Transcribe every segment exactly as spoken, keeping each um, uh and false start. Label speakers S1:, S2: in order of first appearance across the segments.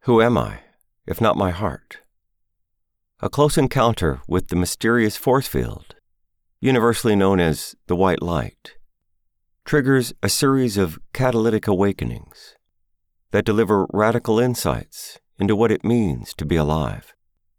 S1: Who am I, if not my heart? A close encounter with the mysterious force field, universally known as the white light, triggers a series of catalytic awakenings that deliver radical insights into what it means to be alive.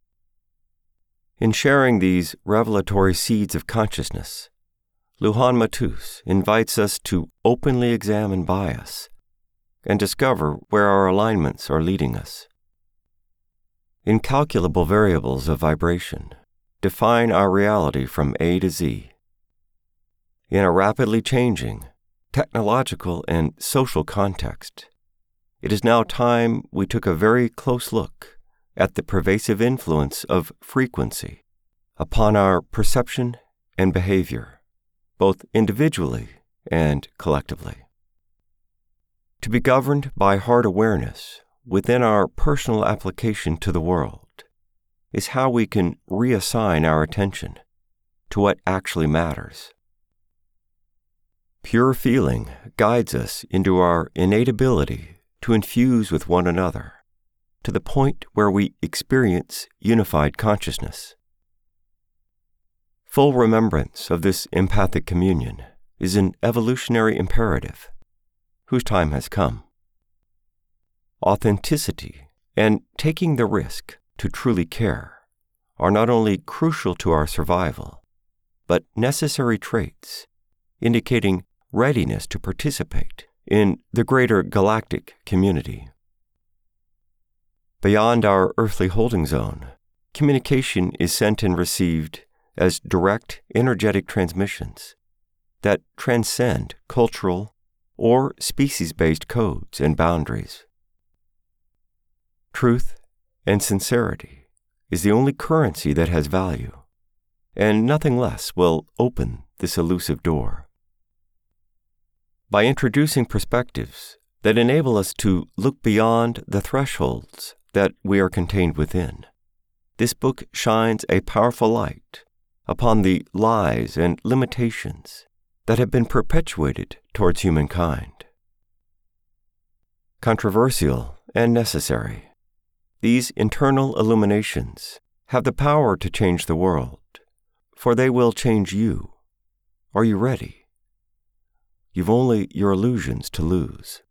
S1: In sharing these revelatory seeds of consciousness, Lujan Matus invites us to openly examine bias and discover where our alignments are leading us. Incalculable variables of vibration define our reality from A to Z. In a rapidly changing technological and social context, it is now time we took a very close look at the pervasive influence of frequency upon our perception and behavior, both individually and collectively. To be governed by heart awareness within our personal application to the world is how we can reassign our attention to what actually matters. Pure feeling guides us into our innate ability to infuse with one another, to the point where we experience unified consciousness. Full remembrance of this empathic communion is an evolutionary imperative whose time has come. Authenticity and taking the risk to truly care are not only crucial to our survival, but necessary traits indicating readiness to participate in the greater galactic community. Beyond our earthly holding zone, communication is sent and received as direct energetic transmissions that transcend cultural or species-based codes and boundaries. Truth and sincerity is the only currency that has value, and nothing less will open this elusive door. By introducing perspectives that enable us to look beyond the thresholds that we are contained within, this book shines a powerful light upon the lies and limitations that have been perpetuated towards humankind. Controversial and necessary, these internal illuminations have the power to change the world, for they will change you. Are you ready? You've only your illusions to lose.